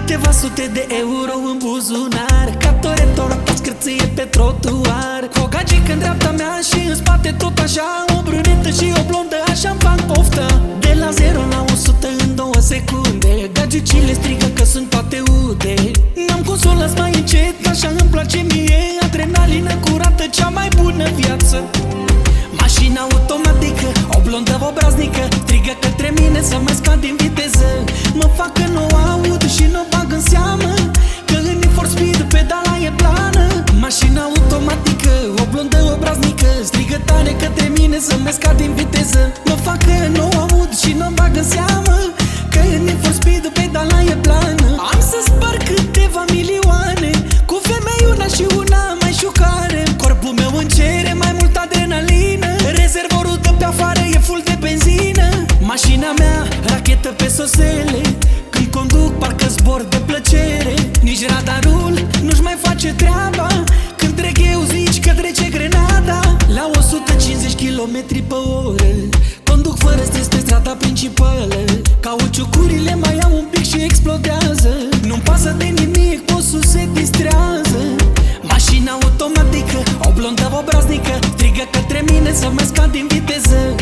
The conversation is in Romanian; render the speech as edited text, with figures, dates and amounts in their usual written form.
câteva sute de euro în buzunar, ca Toretto pe scârție pe trotuar. Cu o gagică în dreapta mea și în spate tot așa, o brunetă și o blondă, așa-mi fac poftă. De la 0 la 100 în 2 secunde, gagicile strigă că sunt toate ude. N-am cum să o las mai încet, așa îmi place mie, adrenalină curată, cea mai bună viață. Mașina automatică, o blondă obraznică, strigă către mine să mai scad din viteză. Mă fac că nu aud și nu bag în seamă că în Need for Speed pedala e plană. Mașina automatică, o blondă obraznică, strigă tare către mine să mai scad din viteză. Mă fac că nu aud și nu bag în seamă că în Need for Speed pedala e plană. Am să spar câteva milioane cu femei una și una mai șucare. Corpul meu încere mai mult adrenalină, rezervorul de pe afară e full de benzină. Mașina mea, rachetă pe sosele, când conduc parcă zbor de plăcere. Nici radarul nu-și mai face treaba, când trec eu zici că trece grenada. La 150 km pe oră conduc fără stres pe strada principală. Cauciucurile mai au un pic și explodează, nu-mi pasă de nimic, posul se distrează. Mașina automatică, o blondă obraznică, strigă către mine să mă scad din viteză.